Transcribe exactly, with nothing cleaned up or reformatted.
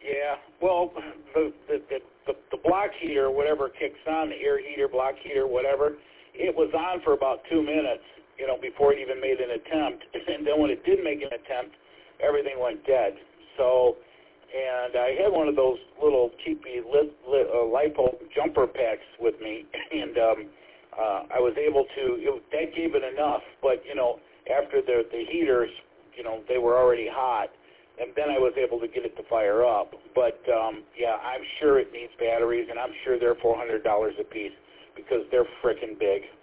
Yeah, well, the the, the the the block heater, or whatever kicks on, the air heater, block heater, whatever, it was on for about two minutes, you know, before it even made an attempt. And then when it did make an attempt, everything went dead. So, and I had one of those little cheapy lit, lit, uh, LiPo jumper packs with me, and um, uh, I was able to, it, that gave it enough. But, you know, after the, the heaters, you know, they were already hot, and then I was able to get it to fire up. But, um, yeah, I'm sure it needs batteries, and I'm sure they're four hundred dollars a piece because they're frickin' big.